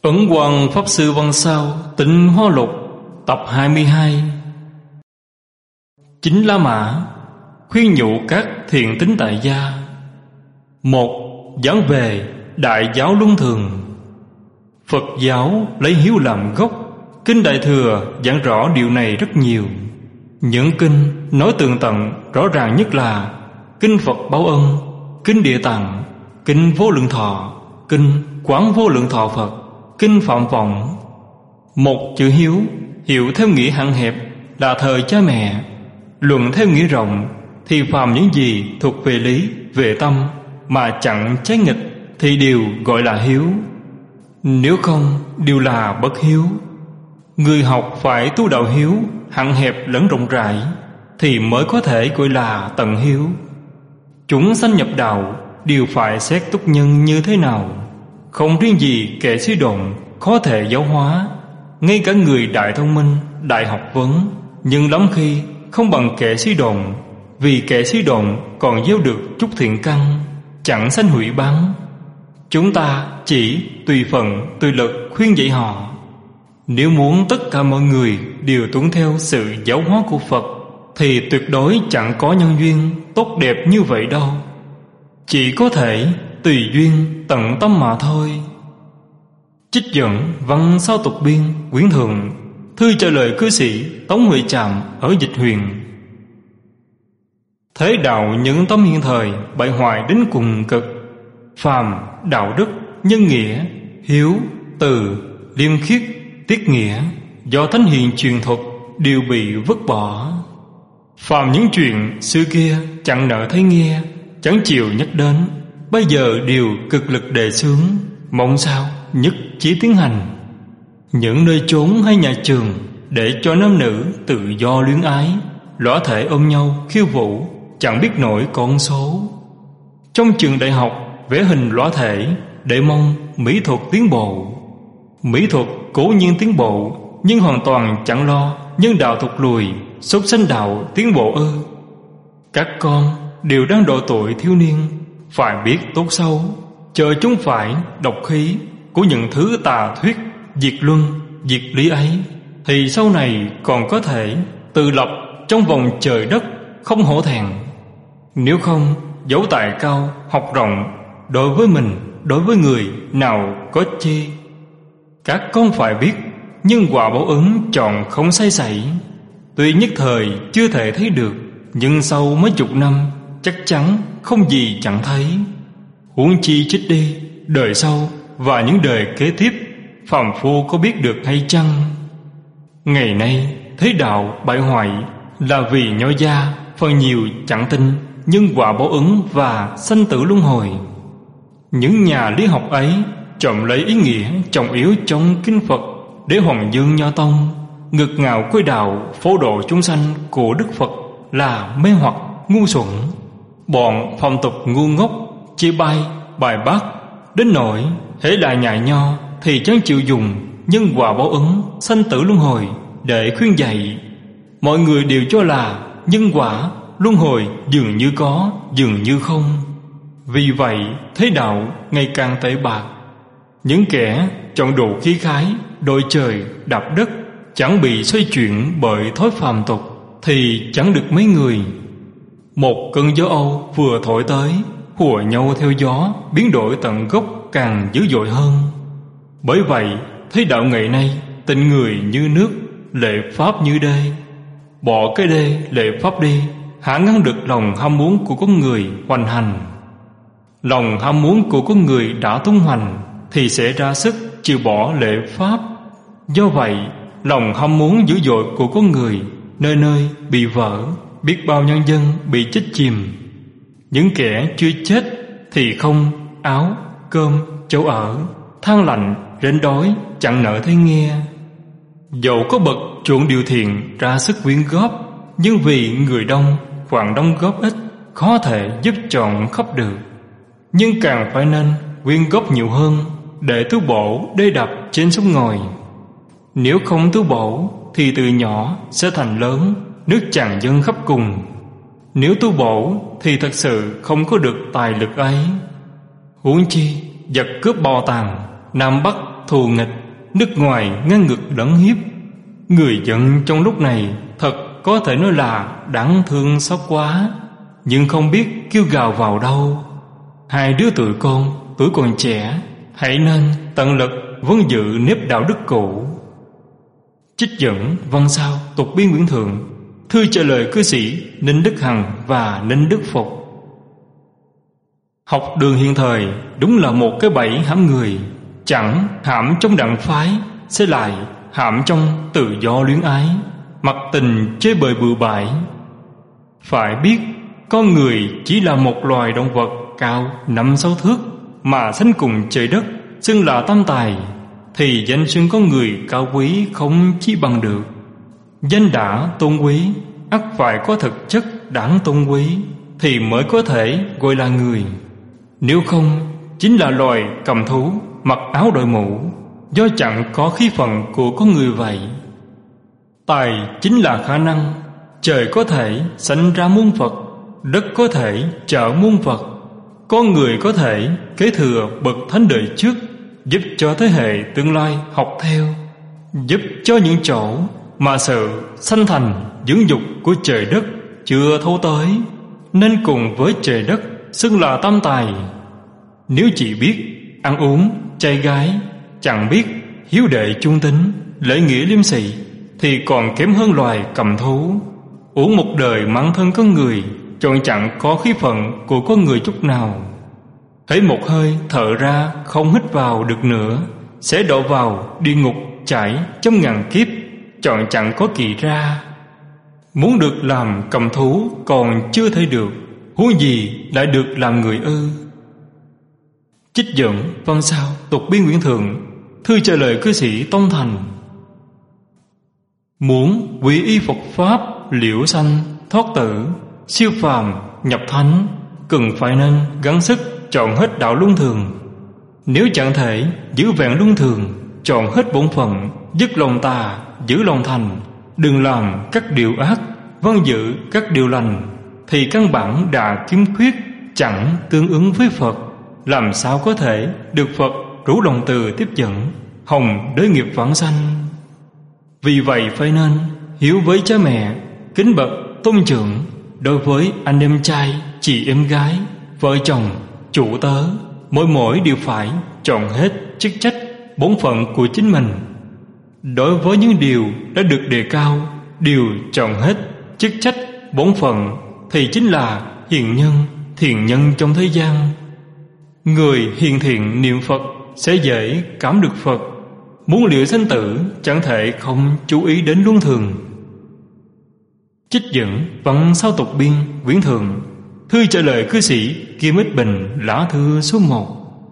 Ấn Quang Pháp Sư Văn Sao Tịnh Hóa Lục tập 22. Chính La Mã khuyên nhủ các thiện tín tại gia. 1. Giảng về Đại giáo Luân Thường. Phật giáo lấy hiếu làm gốc. Kinh Đại Thừa giảng rõ điều này rất nhiều. Những kinh nói tường tận rõ ràng nhất là Kinh Phật Báo Ân, Kinh Địa Tạng, Kinh Vô Lượng Thọ, Kinh Quán Vô Lượng Thọ Phật, Kinh Phạm Vọng. Một chữ hiếu hiểu theo nghĩa hạn hẹp là thời cha mẹ, luận theo nghĩa rộng thì phàm những gì thuộc về lý, về tâm mà chẳng trái nghịch thì đều gọi là hiếu. Nếu không đều là bất hiếu. Người học phải tu đạo hiếu hạn hẹp lẫn rộng rãi thì mới có thể gọi là tận hiếu. Chúng sanh nhập đạo đều phải xét túc nhân như thế nào. Không riêng gì kẻ suy độn khó thể giáo hóa, ngay cả người đại thông minh, đại học vấn, nhưng lắm khi không bằng kẻ suy độn. Vì kẻ suy độn còn gieo được chút thiện căn, chẳng sanh hủy bán. Chúng ta chỉ tùy phận, tùy lực khuyên dạy họ. Nếu muốn tất cả mọi người đều tuân theo sự giáo hóa của Phật thì tuyệt đối chẳng có nhân duyên tốt đẹp như vậy đâu. Chỉ có thể tùy duyên tận tâm mà thôi. Trích dẫn Văn Sao Tục Biên quyển thượng, thư trả lời cư sĩ Tống Huệ Trạm ở Dịch Huyền. Thế đạo những tấm hiện thời bại hoại đến cùng cực. Phàm, đạo đức, nhân nghĩa, hiếu, từ, liêm khiết, tiết nghĩa do thánh hiền truyền thuật đều bị vứt bỏ. Phàm những chuyện xưa kia chẳng nỡ thấy nghe, chẳng chịu nhắc đến, bây giờ đều cực lực đề xướng, mong sao nhất chí tiến hành. Những nơi chốn hay nhà trường để cho nam nữ tự do luyến ái, lõa thể ôm nhau khiêu vũ, chẳng biết nổi con số. Trong trường đại học vẽ hình lõa thể để mong mỹ thuật tiến bộ. Mỹ thuật cố nhiên tiến bộ, nhưng hoàn toàn chẳng lo nhân đạo thụt lùi, súc sanh đạo tiến bộ ư? Các con đều đang độ tuổi thiếu niên, phải biết tốt xấu, chờ chúng phải độc khí của những thứ tà thuyết diệt luân, diệt lý ấy, thì sau này còn có thể tự lập trong vòng trời đất không hổ thẹn. Nếu không, dẫu tài cao học rộng, đối với mình, đối với người nào có chi. Các con phải biết, nhân quả báo ứng chọn không sai sảy. Tuy nhất thời chưa thể thấy được, nhưng sau mấy chục năm chắc chắn không gì chẳng thấy. Huống chi trích đi, đời sau và những đời kế tiếp, phàm phu có biết được hay chăng? Ngày nay thế đạo bại hoại là vì nho gia phần nhiều chẳng tin nhân quả báo ứng và sanh tử luân hồi. Những nhà lý học ấy trộm lấy ý nghĩa trọng yếu trong kinh Phật để Hoàng Dương Nho Tông ngực ngạo coi đạo phổ độ chúng sanh của Đức Phật là mê hoặc ngu xuẩn. Bọn phong tục ngu ngốc chia bay bài bác đến nỗi hễ là nhà nho thì chẳng chịu dùng nhân quả báo ứng sanh tử luân hồi để khuyên dạy. Mọi người đều cho là nhân quả luân hồi dường như có, dường như không. Vì vậy thế đạo ngày càng tệ bạc. Những kẻ chọn đồ khí khái, đội trời đạp đất, chẳng bị xoay chuyển bởi thói phàm tục thì chẳng được mấy người. Một cơn gió Âu vừa thổi tới, hùa nhau theo gió, biến đổi tận gốc càng dữ dội hơn. Bởi vậy thế đạo ngày nay tình người như nước, lệ pháp như đê. Bỏ cái đê lệ pháp đi, hả ngăn được lòng ham muốn của con người hoành hành. Lòng ham muốn của con người đã tung hoành thì sẽ ra sức trừ bỏ lệ pháp. Do vậy lòng ham muốn dữ dội của con người nơi nơi bị vỡ, biết bao nhân dân bị chết chìm. Những kẻ chưa chết thì không áo, cơm, chỗ ở, than lạnh, rên đói chẳng nỡ thấy nghe. Dẫu có bậc chuộng điều thiện ra sức quyên góp, nhưng vì người đông khoản đóng góp ít, khó thể giúp trọn khắp được. Nhưng càng phải nên quyên góp nhiều hơn để tu bổ đê đập trên sông ngòi. Nếu không tu bổ thì từ nhỏ sẽ thành lớn, nước tràn dâng khắp cùng. Nếu tu bổ thì thật sự không có được tài lực ấy. Huống chi giặc cướp bảo tàng Nam Bắc thù nghịch, nước ngoài ngang ngược lẫn hiếp. Người dân trong lúc này thật có thể nói là đáng thương xót quá, nhưng không biết kêu gào vào đâu. Hai đứa tụi con tuổi còn trẻ, hãy nên tận lực vẫn giữ nếp đạo đức cũ. Trích dẫn văn sao tục biên Nguyễn Thượng, thư trả lời cư sĩ Ninh Đức Hằng và Ninh Đức Phục. Học đường hiện thời đúng là một cái bẫy hãm người, chẳng hãm trong đặng phái, sẽ lại hãm trong tự do luyến ái, mặc tình chơi bời bừa bãi. Phải biết con người chỉ là một loài động vật cao 5-6 thước mà sánh cùng trời đất, xưng là tam tài, thì danh xưng con người cao quý không chi bằng được. Danh đã tôn quý, ắt phải có thực chất đáng tôn quý thì mới có thể gọi là người. Nếu không, chính là loài cầm thú mặc áo đội mũ, do chẳng có khí phận của con người vậy. Tài chính là khả năng. Trời có thể sanh ra muôn vật, đất có thể chở muôn vật, con người có thể kế thừa bậc thánh đời trước, giúp cho thế hệ tương lai học theo, giúp cho những chỗ mà sự sanh thành dưỡng dục của trời đất chưa thấu tới, nên cùng với trời đất xưng là tam tài. Nếu chỉ biết ăn uống trai gái, chẳng biết hiếu đệ trung tín, lễ nghĩa liêm sỉ, thì còn kém hơn loài cầm thú. Uống một đời mang thân con người, chọn chẳng có khí phận của con người chút nào. Thấy một hơi thở ra không hít vào được nữa, sẽ đổ vào địa ngục chảy trăm ngàn kiếp, chọn chẳng có kỳ ra. Muốn được làm cầm thú còn chưa thể được, huống gì lại được làm người ư? Trích dẫn văn sao tục biên Nguyễn Thượng, thư trả lời cư sĩ Tông Thành. Muốn quy y Phật pháp, liễu sanh thoát tử, siêu phàm nhập thánh, cần phải nên gắng sức chọn hết đạo luân thường. Nếu chẳng thể giữ vẹn luân thường, chọn hết bổn phận, dứt lòng tà, giữ lòng thành, đừng làm các điều ác, vâng giữ các điều lành, thì căn bản đã khiếm khuyết, chẳng tương ứng với Phật, làm sao có thể được Phật rủ lòng từ tiếp dẫn, hồng đới nghiệp vãng sanh. Vì vậy phải nên hiếu với cha mẹ, kính bậc tôn trưởng, đối với anh em trai, chị em gái, vợ chồng, chủ tớ, mỗi đều phải chọn hết chức trách, bổn phận của chính mình. Đối với những điều đã được đề cao, đều chọn hết chức trách, bổn phận, thì chính là hiền nhân, thiện nhân trong thế gian. Người hiền thiện niệm Phật sẽ dễ cảm được Phật. Muốn liệu sanh tử chẳng thể không chú ý đến luân thường. Trích dẫn văn sao tục biên Nguyễn Thượng, thư trả lời cư sĩ Kim Ích Bình, lá thư số 1.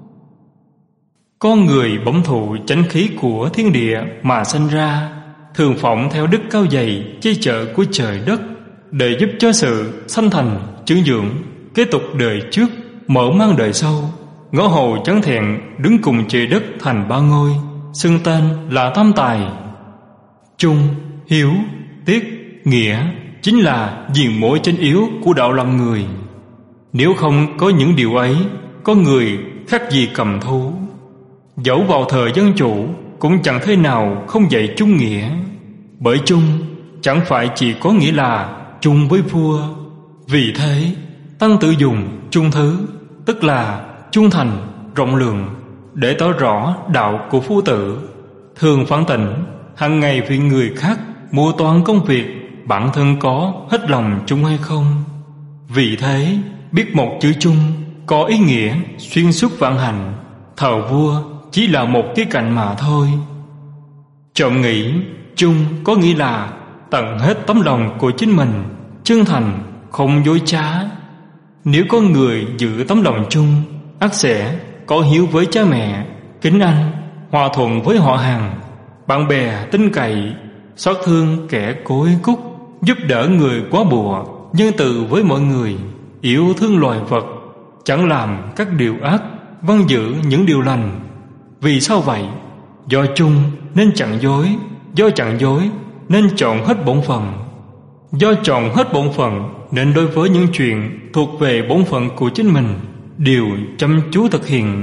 Con người bẩm thụ chánh khí của thiên địa mà sanh ra, thường phỏng theo đức cao dày che chở của trời đất, để giúp cho sự sanh thành trưởng dưỡng, kế tục đời trước, mở mang đời sau. Ngõ hầu chẳng thẹn đứng cùng trời đất thành ba ngôi, xưng tên là tam tài. Trung, hiếu, tiết, nghĩa chính là diền mối chân yếu của đạo làm người. Nếu không có những điều ấy, con người khác gì cầm thú. Dẫu vào thời dân chủ cũng chẳng thể nào không dạy trung nghĩa. Bởi trung chẳng phải chỉ có nghĩa là chung với vua. Vì thế Tăng tự dùng trung thứ, tức là trung thành, rộng lượng, để tỏ rõ đạo của phu tử. Thường phản tỉnh, hàng ngày vì người khác mua toan công việc, bản thân có hết lòng chung hay không. Vì thế biết một chữ chung có ý nghĩa xuyên suốt vạn hành. Thờ vua chỉ là một cái cạnh mà thôi. Trộm nghĩ chung có nghĩa là tận hết tấm lòng của chính mình, chân thành, không dối trá. Nếu có người giữ tấm lòng chung, ắt sẽ có hiếu với cha mẹ, kính anh, hòa thuận với họ hàng, bạn bè tin cậy, xót thương kẻ cối cúc, giúp đỡ người quá bùa, nhân từ với mọi người, yêu thương loài vật, chẳng làm các điều ác, vâng giữ những điều lành. Vì sao vậy? Do chung nên chẳng dối, do chẳng dối nên chọn hết bổn phận. Do chọn hết bổn phận nên đối với những chuyện thuộc về bổn phận của chính mình đều chăm chú thực hiện.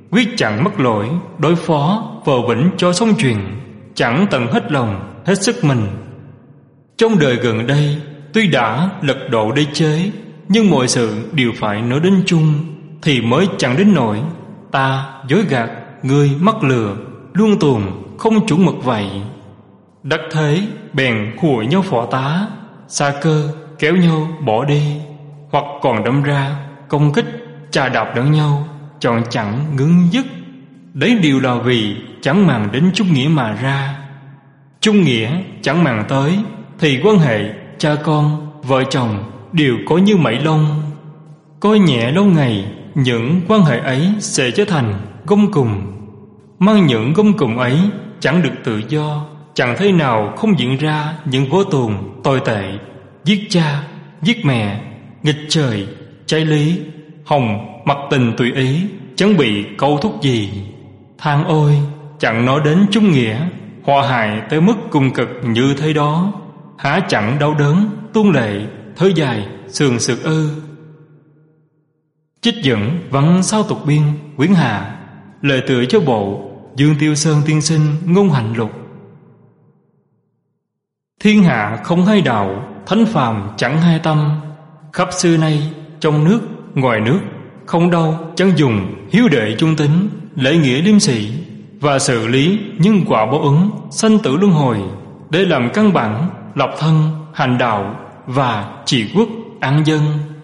quyết chẳng mắc lỗi, đối phó vờ vĩnh cho xong chuyện, chẳng tận hết lòng, hết sức mình. Trong đời gần đây, tuy đã lật độ đế chế, nhưng mọi sự đều phải nói đến chung, thì mới chẳng đến nỗi ta dối gạt, ngươi mắc lừa, luôn tuồng không chuẩn mực vậy. Đắc thế bèn hùa nhau phò tá, xa cơ kéo nhau bỏ đi, hoặc còn đâm ra công kích chà đạp lẫn nhau, chọn chẳng ngưng dứt. Đấy đều là vì chẳng màng đến chung nghĩa mà ra. Chung nghĩa chẳng màng tới, thì quan hệ cha con, vợ chồng đều có như mẩy lông. Coi nhẹ lâu ngày, những quan hệ ấy sẽ trở thành gông cùm. Mang những gông cùm ấy chẳng được tự do, chẳng thế nào không diễn ra những vô tồn tồi tệ, giết cha, giết mẹ, nghịch trời, trái lý, hồng mặc tình tùy ý, chẳng bị câu thúc gì. Than ôi, chẳng nói đến chung nghĩa, họa hại tới mức cùng cực như thế đó, há chẳng đau đớn, tuôn lệ, thở dài, sườn sượt ư. Trích dẫn văn sao tục biên quyển hạ, lời tựa cho bộ Dương Tiêu Sơn tiên sinh ngôn hành lục. Thiên hạ không hai đạo, thánh phàm chẳng hai tâm. Khắp xưa nay, trong nước, ngoài nước, không đâu chẳng dùng hiếu đệ trung tính, lễ nghĩa liêm sĩ và xử lý nhân quả báo ứng, sanh tử luân hồi để làm căn bản lập thân, hành đạo và trị quốc an dân.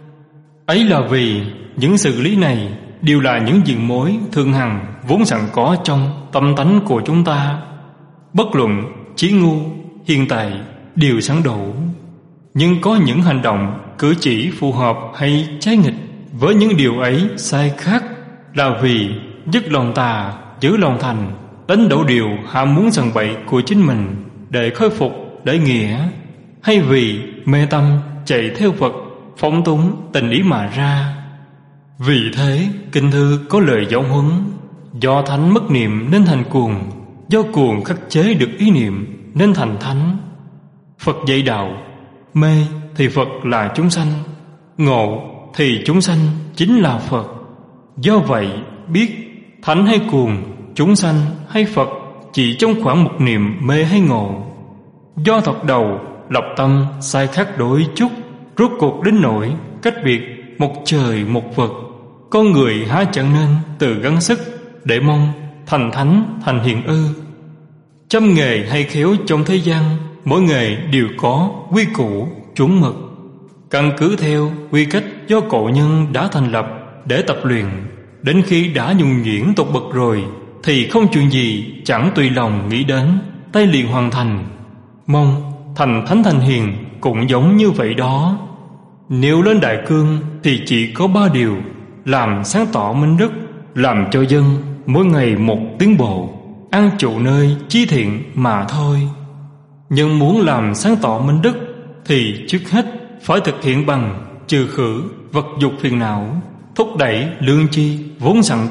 Ấy là vì những xử lý này đều là những diện mối thường hằng vốn sẵn có trong tâm tánh của chúng ta. Bất luận trí ngu, hiền tài đều sẵn đủ. Nhưng có những hành động, cử chỉ phù hợp hay trái nghịch với những điều ấy sai khác, là vì dứt lòng tà, giữ lòng thành, đánh đổ điều ham muốn sằng bậy của chính mình để khôi phục để nghĩa, hay vì mê tâm chạy theo Phật, phóng túng tình ý mà ra. Vì thế kinh thư có lời giáo huấn: do thánh mất niệm nên thành cuồng, do cuồng khắc chế được ý niệm nên thành thánh. Phật dạy đạo, mê thì Phật là chúng sanh, ngộ thì chúng sanh chính là Phật. Do vậy biết thánh hay cuồng, chúng sanh hay Phật chỉ trong khoảng một niệm mê hay ngộ. Do thật đầu lập tâm sai khác đổi chút, rốt cuộc đến nỗi cách biệt một trời một vực. Con người há chẳng nên tự gắng sức để mong thành thánh thành hiền ư? Trăm nghề hay khéo trong thế gian, mỗi nghề đều có quy củ chuẩn mực, căn cứ theo quy cách do cổ nhân đã thành lập để tập luyện. Đến khi đã nhuần nhuyễn tột bậc rồi thì không chuyện gì chẳng tùy lòng nghĩ đến, tay liền hoàn thành. Mong thành thánh thành hiền cũng giống như vậy đó. Nếu lên đại cương thì chỉ có 3 điều: làm sáng tỏ minh đức, làm cho dân mỗi ngày một tiến bộ, an trụ nơi chí thiện mà thôi. Nhưng muốn làm sáng tỏ minh đức thì trước hết phải thực hiện bằng trừ khử vật dục phiền não, thúc đẩy lương chi vốn sẵn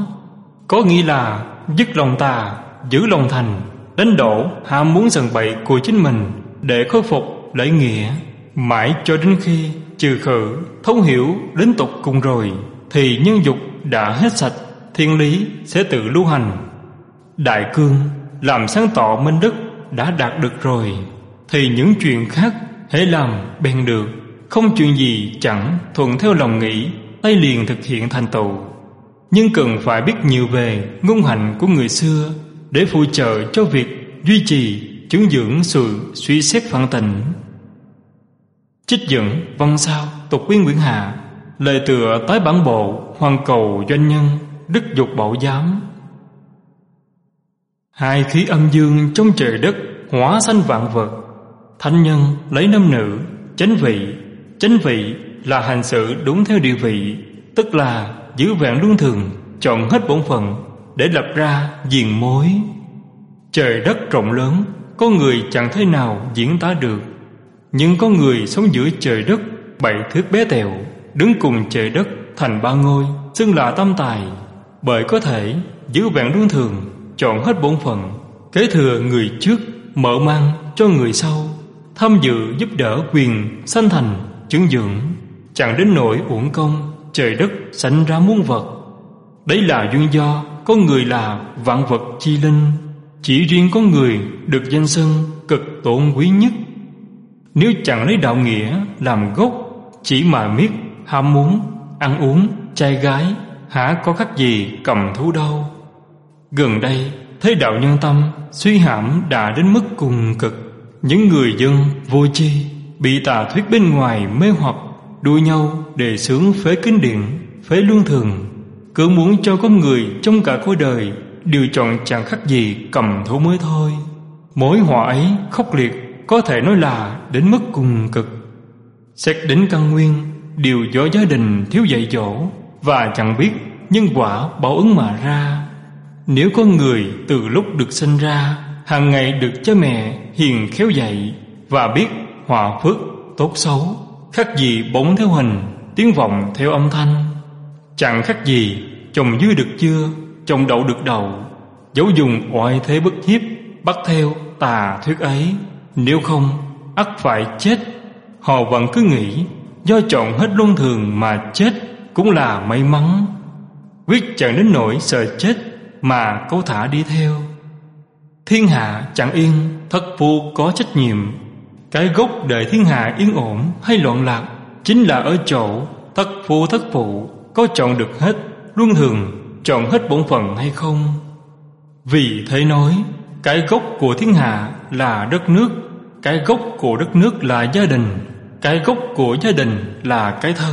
có nghĩa là dứt lòng tà, giữ lòng thành, đánh đổ ham muốn sần bậy của chính mình để khôi phục lễ nghĩa. Mãi cho đến khi trừ khử thấu hiểu đến tục cùng rồi thì nhân dục đã hết sạch, thiên lý sẽ tự lưu hành. Đại cương làm sáng tỏ minh đức đã đạt được rồi thì những chuyện khác hễ làm bèn được. Không chuyện gì chẳng thuận theo lòng nghĩ, tay liền thực hiện thành tựu. Nhưng cần phải biết nhiều về ngôn hạnh của người xưa để phụ trợ cho việc duy trì chứng dưỡng sự suy xét phản tỉnh. Trích dẫn văn sao tục biên quyển hạ, lời tựa tái bản bộ Hoàn cầu doanh nhân đức dục bảo giám. Hai khí âm dương trong trời đất hóa sanh vạn vật. Thánh nhân lấy nam nữ, chánh vị. Chánh vị là hành sự đúng theo địa vị, tức là giữ vẹn luân thường, chọn hết bổn phận để lập ra diền mối. Trời đất rộng lớn, có người chẳng thể nào diễn tả được. Nhưng có người sống giữa trời đất 7 thước bé tẹo, đứng cùng trời đất thành 3 ngôi, xưng là tam tài. Bởi có thể giữ vẹn luân thường, chọn hết bổn phận, kế thừa người trước, mở mang cho người sau, tham dự giúp đỡ quyền sanh thành chứng dưỡng, chẳng đến nỗi uổng công trời đất sanh ra muôn vật. Đấy là duyên do con người là vạn vật chi linh, chỉ riêng con người được danh xưng cực tôn quý nhất. Nếu chẳng lấy đạo nghĩa làm gốc, chỉ mà miết ham muốn, ăn uống, trai gái, hả có khác gì cầm thú đâu. Gần đây, thế đạo nhân tâm suy hãm đã đến mức cùng cực. Những người dân vô tri bị tà thuyết bên ngoài mê hoặc, đua nhau đề xướng phế kinh điển, phế luân thường, cứ muốn cho con người trong cả cõi đời đều chọn chẳng khác gì cầm thú mới thôi. Mối họa ấy khốc liệt, có thể nói là đến mức cùng cực. Xét đến căn nguyên đều do gia đình thiếu dạy dỗ và chẳng biết nhân quả báo ứng mà ra. Nếu con người từ lúc được sinh ra hàng ngày được cha mẹ hiền khéo dạy và biết hòa phước tốt xấu, khác gì bóng theo hình, tiếng vọng theo âm thanh, chẳng khác gì trồng dưa được dưa, trồng đậu được đậu. Dẫu dùng oai thế bức hiếp bắt theo tà thuyết ấy, nếu không ắt phải chết. Họ vẫn cứ nghĩ do chọn hết luân thường mà chết cũng là may mắn, quyết chẳng đến nỗi sợ chết mà câu thả đi theo. Thiên hạ chẳng yên, thất phu có trách nhiệm. Cái gốc để thiên hạ yên ổn hay loạn lạc chính là ở chỗ thất phu thất phụ có chọn được hết luân thường, chọn hết bổn phận hay không. Vì thế nói, cái gốc của thiên hạ là đất nước, cái gốc của đất nước là gia đình, cái gốc của gia đình là cái thân.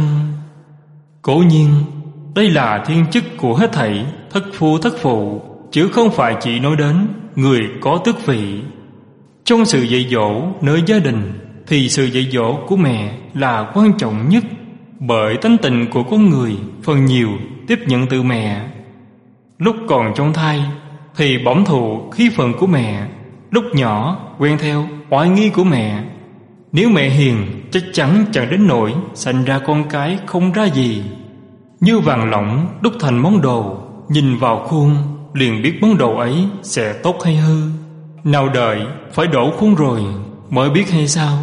Cố nhiên, đây là thiên chức của hết thảy thất phu thất phụ, chứ không phải chỉ nói đến người có tước vị. Trong sự dạy dỗ nơi gia đình thì sự dạy dỗ của mẹ là quan trọng nhất, bởi tánh tình của con người phần nhiều tiếp nhận từ mẹ. Lúc còn trong thai thì bẩm thụ khí phần của mẹ, lúc nhỏ quen theo oai nghi của mẹ. Nếu mẹ hiền chắc chắn chẳng đến nỗi sanh ra con cái không ra gì. Như vàng lỏng đúc thành món đồ, nhìn vào khuôn liền biết món đồ ấy sẽ tốt hay hư. Nào đợi phải đổ khuôn rồi mới biết hay sao.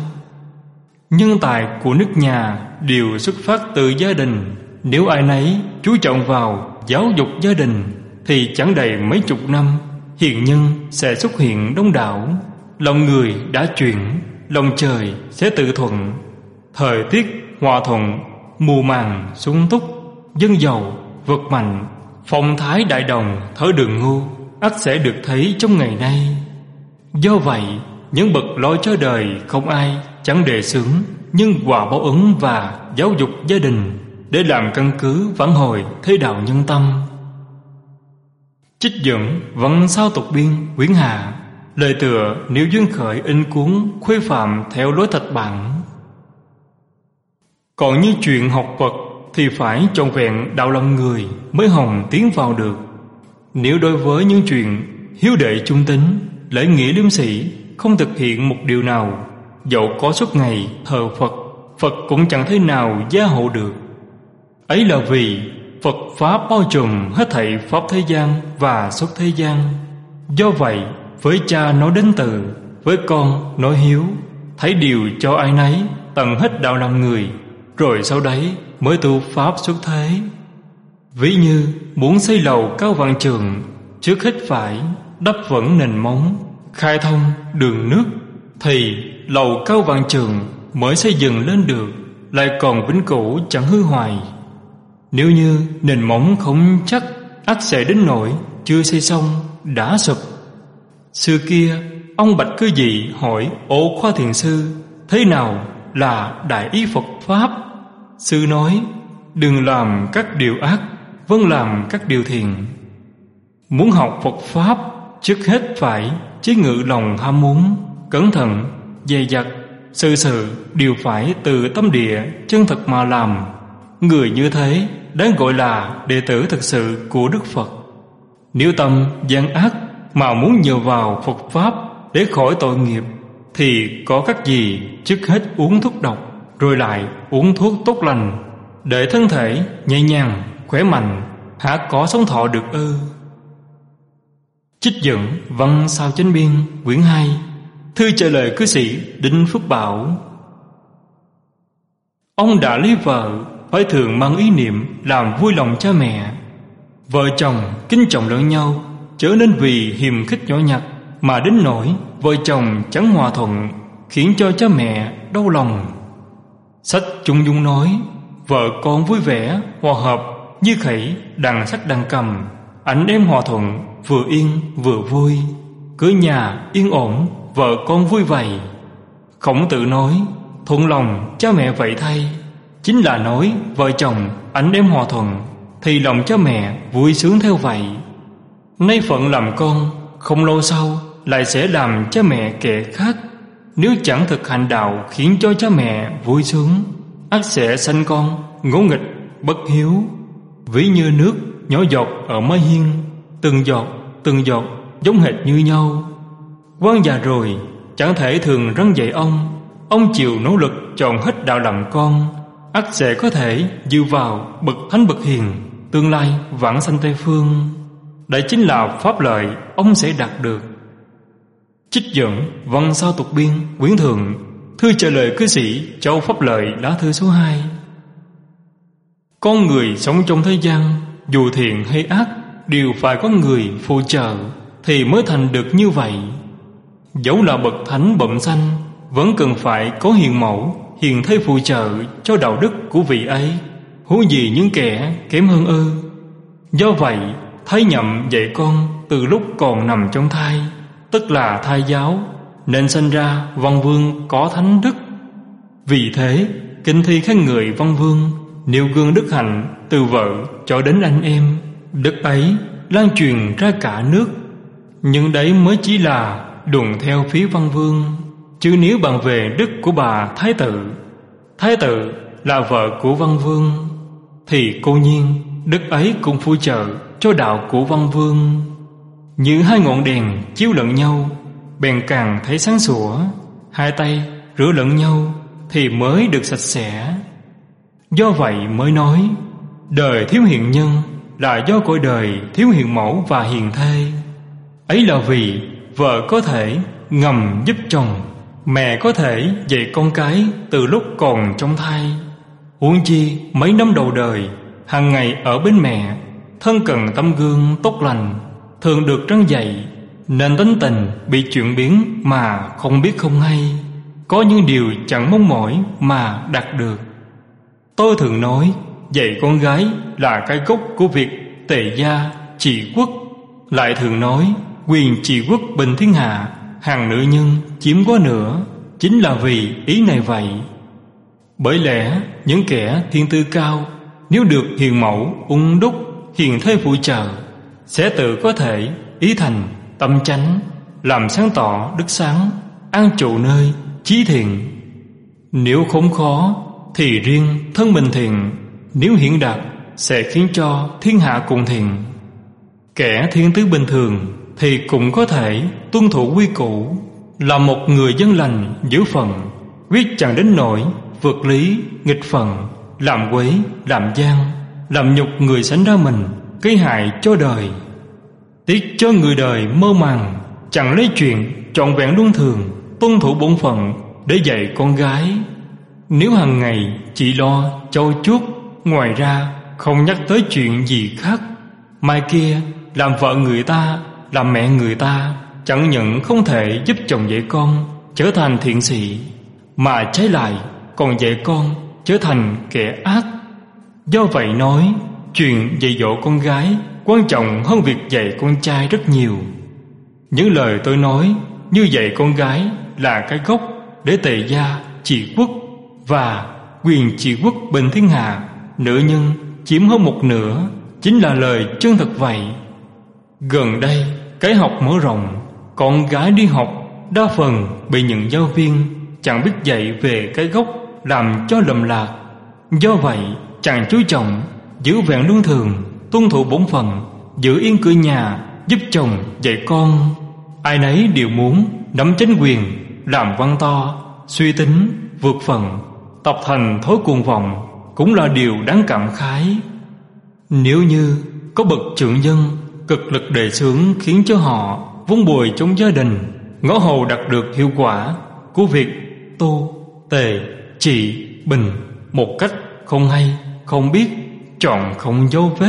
Nhân tài của nước nhà đều xuất phát từ gia đình. Nếu ai nấy chú trọng vào giáo dục gia đình thì chẳng đầy mấy chục năm hiền nhân sẽ xuất hiện đông đảo. Lòng người đã chuyển, lòng trời sẽ tự thuận. Thời tiết hòa thuận, mùa màng sung túc, dân giàu vượt mạnh, phong thái đại đồng thở đường ngu ắt sẽ được thấy trong ngày nay. Do vậy, những bậc lo cho đời không ai chẳng đề xướng nhân quả báo ứng và giáo dục gia đình để làm căn cứ vãn hồi thế đạo nhân tâm. Trích dẫn Văn Sao Tục Biên quyển hạ. Lời tựa nếu duyên khởi in cuốn Khuê Phạm theo lối thạch bản. Còn như chuyện học Phật thì phải trọn vẹn đạo lòng người mới hồng tiến vào được. Nếu đối với những chuyện hiếu đệ trung tín, lễ nghĩa liêm sĩ không thực hiện một điều nào, dẫu có suốt ngày thờ Phật, Phật cũng chẳng thể nào gia hộ được. Ấy là vì Phật Pháp bao trùm hết thảy Pháp thế gian và xuất thế gian. Do vậy, với cha nói đến từ, với con nói hiếu, thấy điều cho ai nấy tận hết đạo lòng người, rồi sau đấy mới tu Pháp xuất thế. Ví như muốn xây lầu cao vạn trường, trước hết phải đắp vững nền móng, khai thông đường nước, thì lầu cao vạn trường mới xây dựng lên được, lại còn vĩnh cửu chẳng hư hoài. Nếu như nền móng không chắc, ắt sẽ đến nỗi chưa xây xong đã sụp. Xưa kia, ông Bạch Cư Dị hỏi Ô Khoa Thiền Sư thế nào là đại ý Phật Pháp. Sư nói, đừng làm các điều ác, vâng làm các điều thiện. Muốn học Phật Pháp, trước hết phải chế ngự lòng ham muốn, cẩn thận, dè dặt, sự đều phải từ tâm địa chân thật mà làm. Người như thế đáng gọi là đệ tử thực sự của Đức Phật. Nếu tâm gian ác mà muốn nhờ vào Phật Pháp để khỏi tội nghiệp, thì có cách gì trước hết uống thuốc độc, rồi lại uống thuốc tốt lành, để thân thể nhẹ nhàng, khỏe mạnh, hả có sống thọ được ư? Trích dẫn Văn Sao Chánh Biên quyển 2. Thư trả lời cư sĩ Đinh Phước Bảo. Ông đã lấy vợ, phải thường mang ý niệm làm vui lòng cha mẹ. Vợ chồng kính trọng lẫn nhau, chớ nên vì hiềm khích nhỏ nhặt mà đến nỗi vợ chồng chẳng hòa thuận, khiến cho cha mẹ đau lòng. Sách Trung Dung nói, vợ con vui vẻ, hòa hợp, như khẩy đàn sách đàn cầm, anh em hòa thuận, vừa yên vừa vui, cửa nhà yên ổn, vợ con vui vầy. Khổng Tử nói, thuận lòng cha mẹ vậy thay, chính là nói vợ chồng anh em hòa thuận thì lòng cha mẹ vui sướng theo vậy. Nay phận làm con, không lâu sau lại sẽ làm cha mẹ kẻ khác. Nếu chẳng thực hành đạo khiến cho cha mẹ vui sướng, ắt sẽ sanh con ngỗ nghịch, bất hiếu. Ví như nước nhỏ giọt ở mái hiên, từng giọt giống hệt như nhau. Quan già rồi chẳng thể thường răn dạy ông chịu nỗ lực chọn hết đạo làm con, ắt sẽ có thể dự vào bậc thánh bậc hiền, tương lai vãng sanh Tây phương. Đấy chính là pháp lợi ông sẽ đạt được. Trích dẫn Văn Sao Tục Biên quyển thượng, thư trả lời cư sĩ Châu Pháp Lợi, lá thư số 2. Con người sống trong thế gian, dù thiện hay ác, đều phải có người phụ trợ thì mới thành được như vậy. Dẫu là bậc thánh bẩm sanh, vẫn cần phải có hiền mẫu, hiền thê phụ trợ cho đạo đức của vị ấy, huống gì những kẻ kém hơn ư. Do vậy, Thái Nhậm dạy con từ lúc còn nằm trong thai, tức là thai giáo, nên sanh ra văn vương có thánh đức. Vì thế, kinh thi khen ngợi văn vương, nêu gương đức hạnh từ vợ cho đến anh em, đức ấy lan truyền ra cả nước. Nhưng đấy mới chỉ là đùn theo phía văn vương, chứ nếu bàn về đức của bà Thái tử là vợ của văn vương, thì cô nhiên đức ấy cũng phụ trợ cho đạo của văn vương. Như hai ngọn đèn chiếu lẫn nhau, bèn càng thấy sáng sủa. Hai tay rửa lẫn nhau thì mới được sạch sẽ. Do vậy mới nói, đời thiếu hiền nhân là do cõi đời thiếu hiền mẫu và hiền thê. Ấy là vì vợ có thể ngầm giúp chồng, mẹ có thể dạy con cái từ lúc còn trong thai. Huống chi mấy năm đầu đời, hàng ngày ở bên mẹ, thân cần tấm gương tốt lành, thường được răn dạy, nên tính tình bị chuyển biến mà không biết không hay, có những điều chẳng mong mỏi mà đạt được. Tôi thường nói, dạy con gái là cái gốc của việc tề gia trị quốc, lại thường nói quyền trị quốc bình thiên hạ, hàng nữ nhân chiếm quá nửa, chính là vì ý này vậy. Bởi lẽ những kẻ thiên tư cao, nếu được hiền mẫu ung đúc, hiền thê phụ trợ, sẽ tự có thể ý thành tâm chánh, làm sáng tỏ đức sáng, an trụ nơi chí thiện. Nếu không khó thì riêng thân mình thiện, nếu hiện đạt sẽ khiến cho thiên hạ cùng thiện. Kẻ thiên tư bình thường thì cũng có thể tuân thủ quy củ, là một người dân lành giữ phận, quyết chẳng đến nỗi vượt lý nghịch phận, làm quấy làm gian, làm nhục người sánh ra mình, gây hại cho đời. Tiếc cho người đời mơ màng, chẳng lấy chuyện trọn vẹn luân thường, tuân thủ bổn phận để dạy con gái. Nếu hàng ngày chỉ lo trau chuốt, ngoài ra không nhắc tới chuyện gì khác, mai kia làm vợ người ta, làm mẹ người ta, chẳng những không thể giúp chồng dạy con trở thành thiện sĩ, mà trái lại còn dạy con trở thành kẻ ác. Do vậy nói, chuyện dạy dỗ con gái quan trọng hơn việc dạy con trai rất nhiều. Những lời tôi nói như dạy con gái là cái gốc để tề gia trị quốc và quyền trị quốc bình thiên hạ, nữ nhân chiếm hơn một nửa, chính là lời chân thật vậy. Gần đây cái học mở rộng, con gái đi học đa phần bị những giáo viên chẳng biết dạy về cái gốc, làm cho lầm lạc. Do vậy chẳng chú trọng giữ vẹn luân thường, tuân thủ bổn phận, giữ yên cửa nhà, giúp chồng dạy con. Ai nấy đều muốn nắm chính quyền, làm văn to, suy tính vượt phần, tập thành thói cuồng vọng, cũng là điều đáng cảm khái. Nếu như có bậc trưởng nhân cực lực đề xướng khiến cho họ vun bồi trong gia đình, ngõ hầu đạt được hiệu quả của việc tu, tề, trị, bình một cách không hay, không biết, chọn không dấu vết,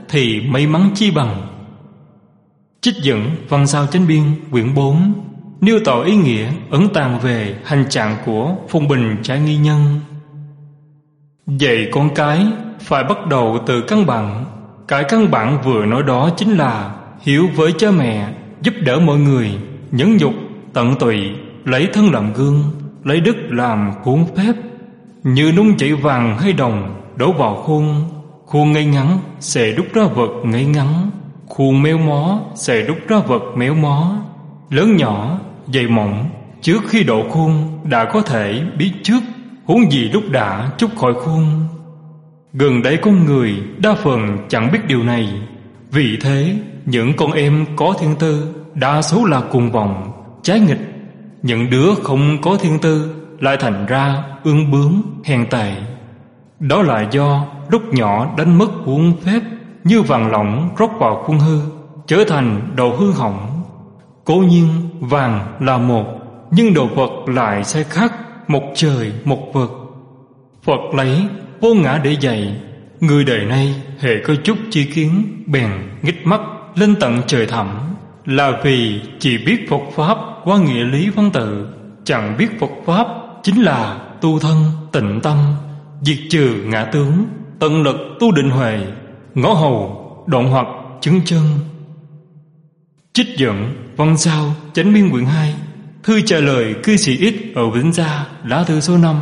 thì may mắn chi bằng. Trích dẫn Văn Sao Chánh Biên quyển 4 nêu tỏ ý nghĩa ẩn tàng về hành trạng của Phùng Bình Trải Nghi Nhân. Dạy con cái phải bắt đầu từ căn bản. Cái căn bản vừa nói đó chính là hiếu với cha mẹ, giúp đỡ mọi người, nhẫn nhục, tận tụy, lấy thân làm gương, lấy đức làm khuôn phép. Như nung chảy vàng hay đồng đổ vào khuôn, khuôn ngay ngắn sẽ đúc ra vật ngay ngắn, khuôn méo mó sẽ đúc ra vật méo mó. Lớn nhỏ, dày mỏng, trước khi đổ khuôn đã có thể biết trước, huống gì lúc đã trút khỏi khuôn. Gần đây con người đa phần chẳng biết điều này. Vì thế những con em có thiên tư đa số là cuồng vọng, trái nghịch. Những đứa không có thiên tư lại thành ra ương bướng, hèn tệ. Đó là do lúc nhỏ đánh mất khuôn phép, như vàng lỏng rót vào khuôn hư, trở thành đồ hư hỏng. Cố nhiên vàng là một, nhưng đồ vật lại sai khác, một trời một vực. Phật lấy vô ngã để dạy, người đời nay hễ có chút chi kiến bèn nghích mắt lên tận trời thẳm, là vì chỉ biết Phật pháp qua nghĩa lý văn tự, chẳng biết Phật pháp chính là tu thân tịnh tâm, diệt trừ ngã tướng, tận lực tu định huệ, ngõ hầu đoạn hoặc chứng chân. Trích dẫn Văn Sao Chánh Biên quyển 2 thư trả lời cư sĩ X ở Vĩnh Gia, lá thư số 5.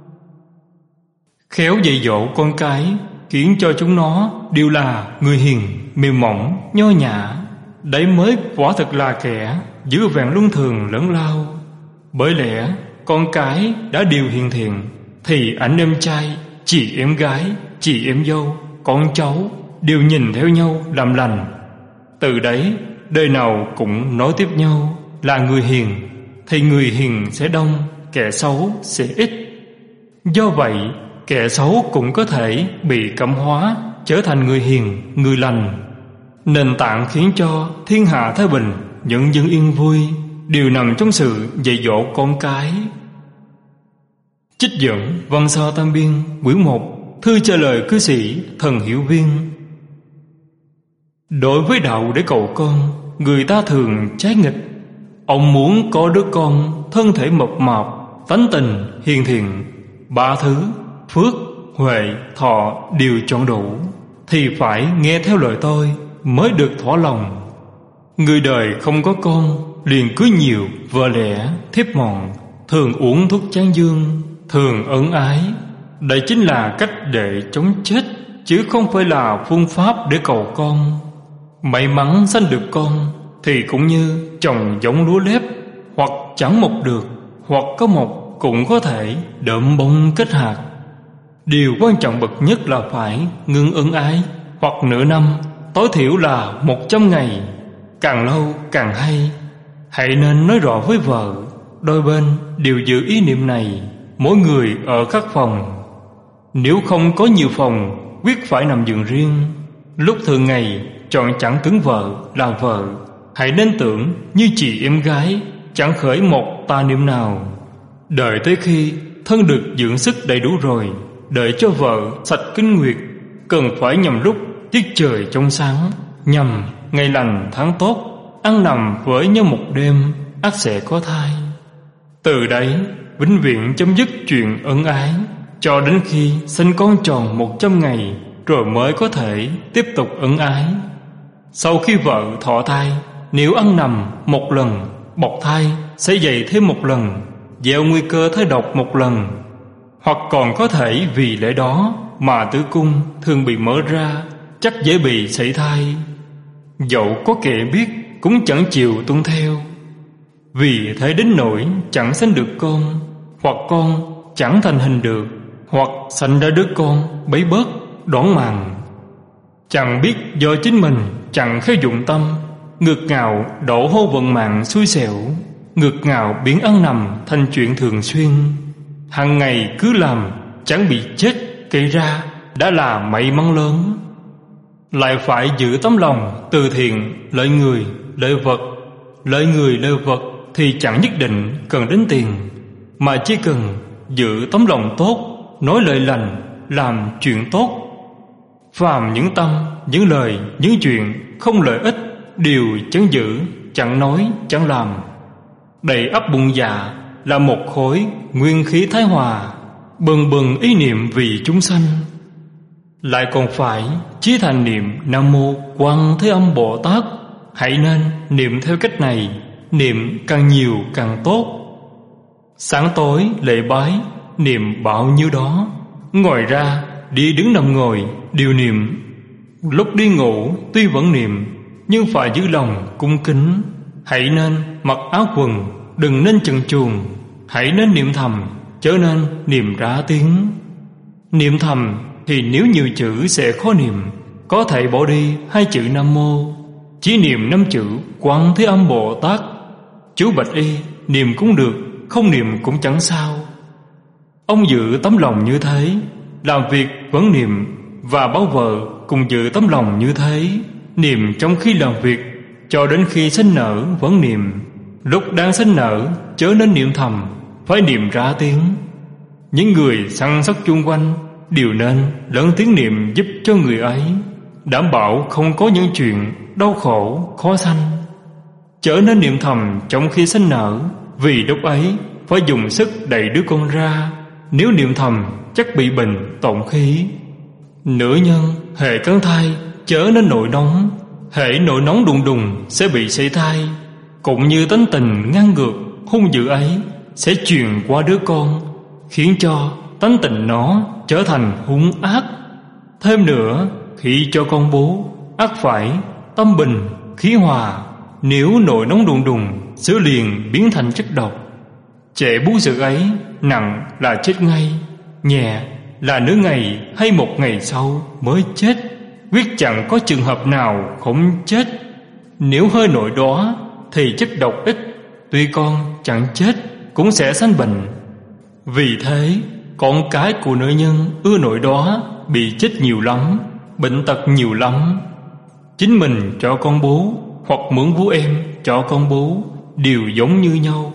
Khéo dạy dỗ con cái, khiến cho chúng nó đều là người hiền, mềm mỏng, nho nhã. Đấy mới quả thực là kẻ giữ vẹn luân thường lớn lao. Bởi lẽ con cái đã đều hiền thiện, thì anh em trai, chị em gái, chị em dâu, con cháu đều nhìn theo nhau làm lành. Từ đấy đời nào cũng nói tiếp nhau là người hiền, thì người hiền sẽ đông, kẻ xấu sẽ ít. Do vậy kẻ xấu cũng có thể bị cảm hóa trở thành người hiền, người lành. Nền tảng khiến cho thiên hạ thái bình, nhân dân yên vui đều nằm trong sự dạy dỗ con cái. Trích dẫn Văn Sao Tam Biên quyển 1 thư trả lời cư sĩ Thần Hiểu Viên. Đối với đạo để cầu con, người ta thường trái nghịch. Ông muốn có đứa con thân thể mập mạp, tánh tình hiền thiện, ba thứ phước, huệ, thọ đều chọn đủ, thì phải nghe theo lời tôi mới được thỏa lòng. Người đời không có con liền cưới nhiều vợ lẽ, thiếp mòn, thường uống thuốc chán dương, thường ân ái. Đây chính là cách để chống chết, chứ không phải là phương pháp để cầu con. May mắn sanh được con thì cũng như trồng giống lúa lép, hoặc chẳng mọc được, hoặc có mọc cũng có thể đượm bông kết hạt. Điều quan trọng bậc nhất là phải ngưng ân ái, hoặc nửa năm, tối thiểu là 100 ngày, càng lâu càng hay. Hãy nên nói rõ với vợ, đôi bên đều giữ ý niệm này, mỗi người ở các phòng. Nếu không có nhiều phòng, quyết phải nằm giường riêng. Lúc thường ngày chọn chẳng tưởng vợ là vợ, hãy nên tưởng như chị em gái, chẳng khởi một tà niệm nào. Đợi tới khi thân được dưỡng sức đầy đủ rồi, đợi cho vợ sạch kinh nguyệt, cần phải nhằm lúc tiết trời trong sáng, nhằm ngày lành tháng tốt, ăn nằm với nhau một đêm, ắt sẽ có thai. Từ đấy vĩnh viễn chấm dứt chuyện ân ái, cho đến khi sinh con tròn 100 ngày, rồi mới có thể tiếp tục ân ái. Sau khi vợ thọ thai, nếu ăn nằm một lần, bọc thai sẽ dậy thêm một lần, gieo nguy cơ thai độc một lần. Hoặc còn có thể vì lẽ đó mà tử cung thường bị mở ra, chắc dễ bị sảy thai. Dẫu có kẻ biết cũng chẳng chịu tuân theo, vì thế đến nỗi chẳng sanh được con, hoặc con chẳng thành hình được, hoặc sanh ra đứa con bấy bớt, đoản màng. Chẳng biết do chính mình chẳng khéo dụng tâm, ngược ngạo đổ hô vận mạng xui xẻo, ngược ngạo biến ăn nằm thành chuyện thường xuyên. Hằng ngày cứ làm chẳng bị chết kể ra đã là may mắn lớn. Lại phải giữ tấm lòng từ thiện, lợi người lợi vật. Lợi người lợi vật thì chẳng nhất định cần đến tiền, mà chỉ cần giữ tấm lòng tốt, nói lời lành, làm chuyện tốt. Phàm những tâm, những lời, những chuyện không lợi ích đều chấn giữ, chẳng nói, chẳng làm. Đầy ắp bụng dạ là một khối nguyên khí thái hòa, bừng bừng ý niệm vì chúng sanh. Lại còn phải chí thành niệm Nam Mô Quan Thế Âm Bồ Tát. Hãy nên niệm theo cách này, niệm càng nhiều càng tốt. Sáng tối lễ bái, niệm bao nhiêu đó. Ngoài ra đi đứng nằm ngồi đều niệm. Lúc đi ngủ tuy vẫn niệm, nhưng phải giữ lòng cung kính. Hãy nên mặc áo quần, đừng nên chần chuồng. Hãy nên niệm thầm, chớ nên niệm ra tiếng. Niệm thầm thì nếu nhiều chữ sẽ khó niệm, có thể bỏ đi 2 chữ Nam Mô, chỉ niệm 5 chữ Quan Thế Âm Bồ Tát. Chú Bạch Y niệm cũng được, không niệm cũng chẳng sao. Ông giữ tấm lòng như thế, làm việc vẫn niệm, và báo vợ cùng giữ tấm lòng như thế, niệm trong khi làm việc, cho đến khi sinh nở vẫn niệm. Lúc đang sinh nở chớ nên niệm thầm, phải niệm ra tiếng. Những người săn sóc chung quanh đều nên lớn tiếng niệm giúp cho người ấy, đảm bảo không có những chuyện đau khổ khó sanh. Chớ nên niệm thầm trong khi sinh nở, vì lúc ấy phải dùng sức đẩy đứa con ra. Nếu niệm thầm chắc bị bệnh tổn khí. Nữ nhân hễ căng thai chớ nên nổi nóng, hễ nổi nóng đùng đùng sẽ bị sảy thai. Cũng như tánh tình ngang ngược hung dữ ấy sẽ truyền qua đứa con, khiến cho tánh tình nó trở thành hung ác. Thêm nữa, khi cho con bú ắt phải tâm bình khí hòa. Nếu nổi nóng đùng đùng sữa liền biến thành chất độc. Trẻ bú sữa ấy nặng là chết ngay, nhẹ là nửa ngày hay 1 ngày sau mới chết, quyết chẳng có trường hợp nào không chết. Nếu hơi nổi đó thì chất độc ít, tuy con chẳng chết cũng sẽ sanh bệnh. Vì thế con cái của nữ nhân ưa nổi đó bị chết nhiều lắm, bệnh tật nhiều lắm. Chính mình cho con bú hoặc mượn bú em cho con bú đều giống như nhau.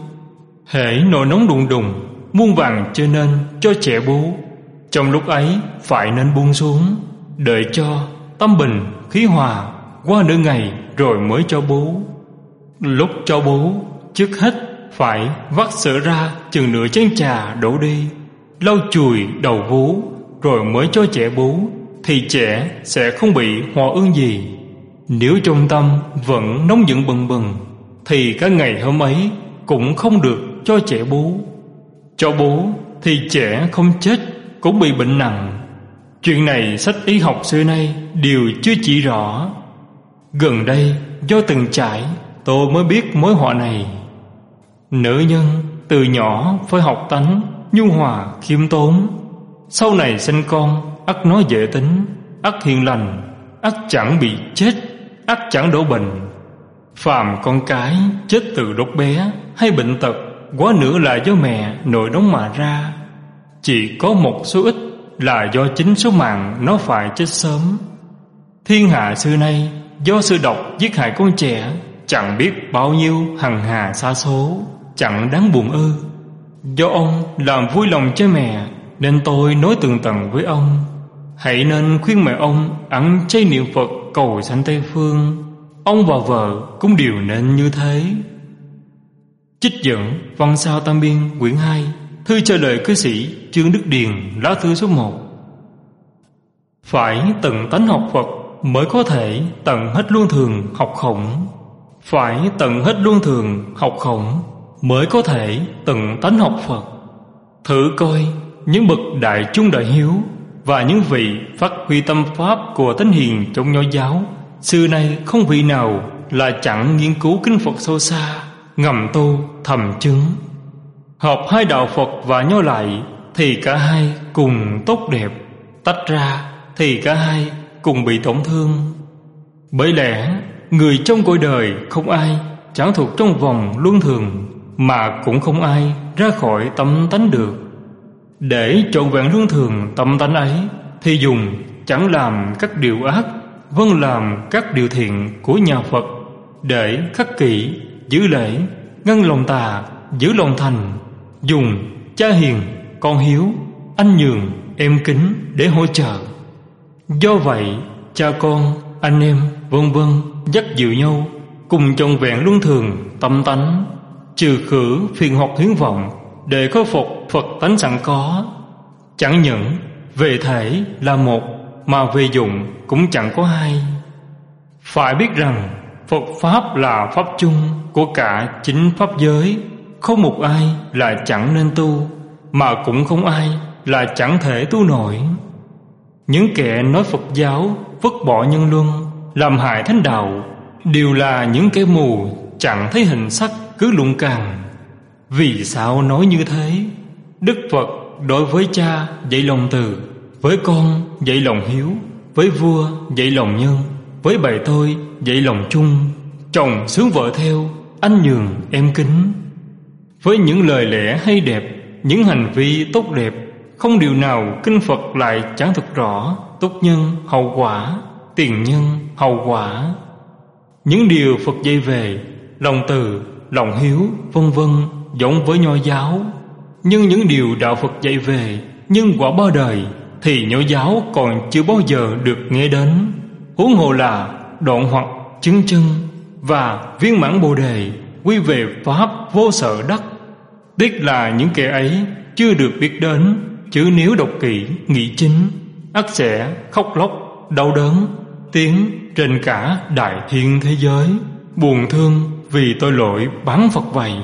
Hễ nổi nóng đùng đùng muôn vàn cho nên cho trẻ bú, trong lúc ấy phải nên buông xuống, đợi cho tâm bình khí hòa qua nửa ngày rồi mới cho bú. Lúc cho bú trước hết phải vắt sữa ra chừng nửa chén trà đổ đi, lau chùi đầu vú rồi mới cho trẻ bú, thì trẻ sẽ không bị ho ương gì. Nếu trong tâm vẫn nóng giận bừng bừng thì cả ngày hôm ấy cũng không được cho trẻ bú. Cho bú thì trẻ không chết cũng bị bệnh nặng. Chuyện này sách y học xưa nay đều chưa chỉ rõ. Gần đây do từng trải tôi mới biết mối họa này. Nữ nhân từ nhỏ phải học tánh nhu hòa khiêm tốn. Sau này sinh con ắt nói dễ tính, ắt hiền lành, ắt chẳng bị chết, ắt chẳng đổ bệnh. Phàm con cái chết từ lúc bé hay bệnh tật, quá nữa là do mẹ nổi nóng mà ra. Chỉ có một số ít là do chính số mạng nó phải chết sớm. Thiên hạ xưa nay do sự độc giết hại con trẻ chẳng biết bao nhiêu hằng hà sa số, chẳng đáng buồn ư. Do ông làm vui lòng cha mẹ nên tôi nói tường tận với ông. Hãy nên khuyên mẹ ông ăn chay niệm Phật cầu sanh Tây Phương. Ông và vợ cũng đều nên như thế. Trích dẫn Văn Sao Tam Biên quyển 2, thư trả lời cư sĩ Trương Đức Điền, lá thư số 1. Phải tận tánh học Phật mới có thể tận hết luân thường học khổng. Phải tận hết luân thường học khổng mới có thể tận tánh học Phật. Thử coi những bậc đại trung đại hiếu và những vị phát huy tâm pháp của thánh hiền trong Nho giáo, xưa nay không vị nào là chẳng nghiên cứu kinh Phật sâu xa, ngầm tu thầm chứng. Hợp hai đạo Phật và Nho lại thì cả hai cùng tốt đẹp, tách ra thì cả hai cùng bị tổn thương. Bởi lẽ người trong cõi đời không ai chẳng thuộc trong vòng luân thường, mà cũng không ai ra khỏi tâm tánh được. Để trọn vẹn luân thường tâm tánh ấy thì dùng chẳng làm các điều ác, vâng làm các điều thiện của nhà Phật, để khắc kỷ giữ lễ, ngăn lòng tà giữ lòng thành, dùng cha hiền con hiếu, anh nhường em kính để hỗ trợ. Do vậy cha con, anh em vân vân dắt dìu nhau, cùng trọn vẹn luân thường tâm tánh, trừ khử phiền hoặc hiến vọng, để khôi phục Phật tánh sẵn có. Chẳng những về thể là một, mà về dụng cũng chẳng có hai. Phải biết rằng Phật Pháp là Pháp chung của cả chính Pháp giới, không một ai là chẳng nên tu, mà cũng không ai là chẳng thể tu nổi. Những kẻ nói Phật giáo vứt bỏ nhân luân, làm hại thánh đạo, đều là những kẻ mù, chẳng thấy hình sắc cứ lụng càng. Vì sao nói như thế? Đức Phật đối với cha dạy lòng từ, với con dạy lòng hiếu, với vua dạy lòng nhân, với bầy tôi dạy lòng chung. Chồng sướng vợ theo, anh nhường em kính. Với những lời lẽ hay đẹp, những hành vi tốt đẹp, không điều nào kinh Phật lại chẳng thực rõ túc nhân hậu quả, tiền nhân hậu quả. Những điều Phật dạy về lòng từ, lòng hiếu vân vân giống với Nho giáo, nhưng những điều đạo Phật dạy về nhân quả ba đời thì Nho giáo còn chưa bao giờ được nghe đến. Huống hồ là đoạn hoặc, chứng chân và viên mãn Bồ đề, quy về Pháp vô sở đắc. Tiếc là những kẻ ấy chưa được biết đến, chứ nếu đọc kỹ nghĩ chính, ắt sẽ khóc lóc đau đớn, tiếng trên cả đại thiên thế giới, buồn thương vì tội lỗi bán Phật vậy.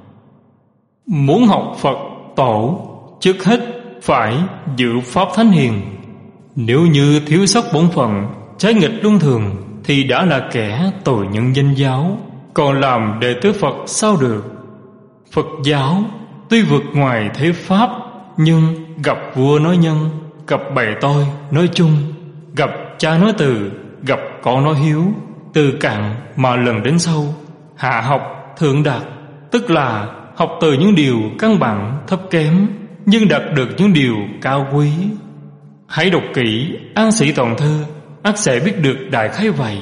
Muốn học Phật tổ, trước hết phải giữ Pháp thánh hiền. Nếu như thiếu sót bổn phận, trái nghịch luân thường, thì đã là kẻ tội nhân danh giáo, còn làm đệ tử Phật sao được? Phật giáo tuy vượt ngoài thế Pháp, nhưng gặp vua nói nhân, gặp bầy tôi nói chung, gặp cha nói từ, gặp con nói hiếu, từ cạn mà lần đến sâu, hạ học thượng đạt, tức là học từ những điều căn bản thấp kém, nhưng đạt được những điều cao quý. Hãy đọc kỹ An Sĩ Toàn Thư, ắt sẽ biết được đại khái vậy.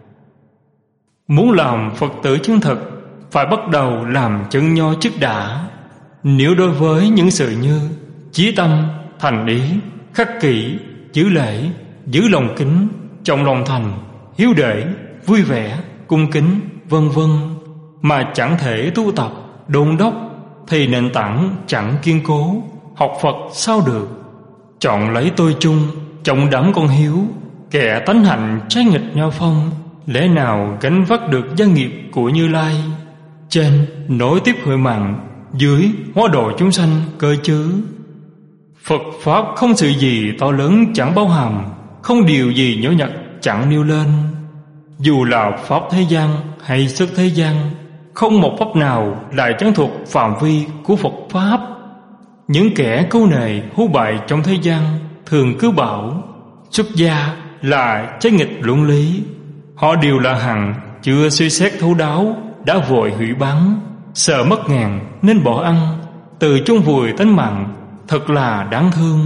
Muốn làm Phật tử chân thực, phải bắt đầu làm chân nho trước đã. Nếu đối với những sự như chí tâm, thành ý, khắc kỷ, giữ lễ, giữ lòng kính, trọng lòng thành, hiếu đệ, vui vẻ, cung kính, vân vân, mà chẳng thể tu tập, đôn đốc, thì nền tảng chẳng kiên cố, học Phật sao được? Chọn lấy tôi chung, trọng đắm con hiếu, kẻ tánh hạnh trái nghịch Nho phong, lẽ nào gánh vác được gia nghiệp của Như Lai? Trên nối tiếp huệ mạng, dưới hóa độ chúng sanh cơ chứ. Phật Pháp không sự gì to lớn chẳng bao hàm, không điều gì nhỏ nhặt chẳng nêu lên. Dù là Pháp thế gian hay xuất thế gian, không một Pháp nào lại chẳng thuộc phạm vi của Phật Pháp. Những kẻ câu nệ hú bại trong thế gian thường cứ bảo xuất gia là trái nghịch luân lý. Họ đều là hạng chưa suy xét thấu đáo, đã vội hủy bán, sợ mất ngàn nên bỏ ăn, từ chôn vùi tánh mạng, thật là đáng thương.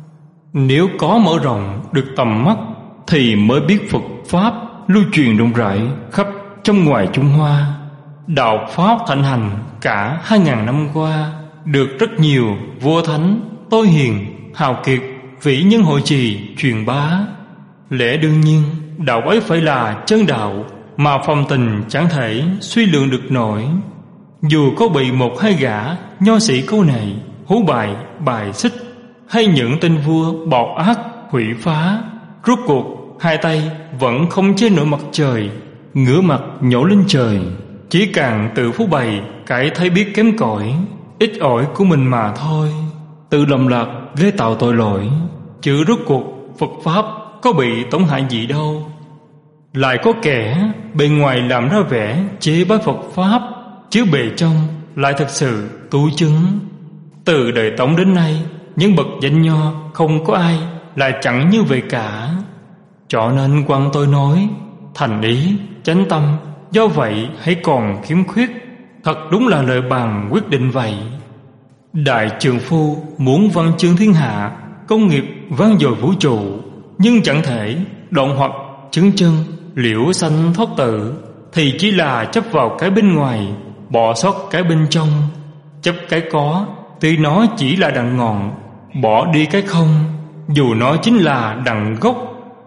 Nếu có mở rộng được tầm mắt, thì mới biết Phật Pháp lưu truyền rộng rãi khắp trong ngoài Trung Hoa. Đạo Pháp thịnh hành cả 2000 năm qua, được rất nhiều vua thánh, tôi hiền, hào kiệt, vĩ nhân hội trì truyền bá. Lẽ đương nhiên đạo ấy phải là chân đạo, mà phong tình chẳng thể suy lượng được nổi. Dù có bị một hai gã nho sĩ câu nệ hú bài bài xích, hay những tên vua bạo ác hủy phá, rốt cuộc hai tay vẫn không che nổi mặt trời, ngửa mặt nhổ lên trời, chỉ càng tự phú bày cái thấy biết kém cỏi, ít ỏi của mình mà thôi, tự lầm lạc gây tạo tội lỗi, chứ rốt cuộc Phật Pháp có bị tổn hại gì đâu. Lại có kẻ bề ngoài làm ra vẻ chế bái Phật Pháp, chứ bề trong lại thật sự tu chứng. Từ đời Tống đến nay, những bậc danh nho không có ai là chẳng như vậy cả. Cho nên quan tôi nói, thành ý, chánh tâm, do vậy hãy còn khiếm khuyết. Thật đúng là lời bàn quyết định vậy. Đại trượng phu muốn văn chương thiên hạ, công nghiệp vang dội vũ trụ, nhưng chẳng thể đoạn hoặc chứng chân liễu sanh thoát tử, thì chỉ là chấp vào cái bên ngoài, bỏ sót cái bên trong. Chấp cái có, tuy nó chỉ là đằng ngọn, bỏ đi cái không, dù nó chính là đằng gốc,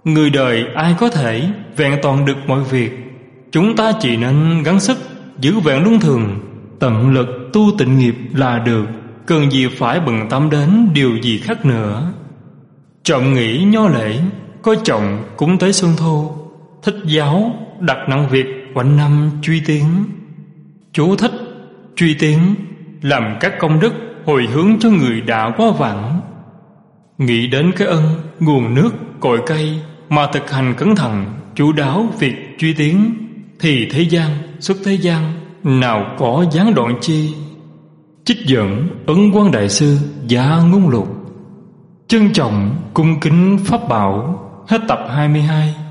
Người đời ai có thể vẹn toàn được mọi việc. Chúng ta chỉ nên gắng sức giữ vẹn luân thường, tận lực tu tịnh nghiệp là được. Cần gì phải bận tâm đến điều gì khác nữa. Trọng nghĩ nho lễ, coi trọng cúng tế xuân thu. Thích giáo đặt nặng việc quanh năm truy tiến. Chú thích: truy tiến, làm các công đức hồi hướng cho người đã quá vãng. Nghĩ đến cái ân nguồn nước cội cây mà thực hành cẩn thận chu đáo việc truy tiến, thì thế gian xuất thế gian nào có gián đoạn chi. Trích dẫn Ấn Quang Đại Sư Gia Ngôn Lục. Trân trọng cung kính pháp bảo. Hết tập 22.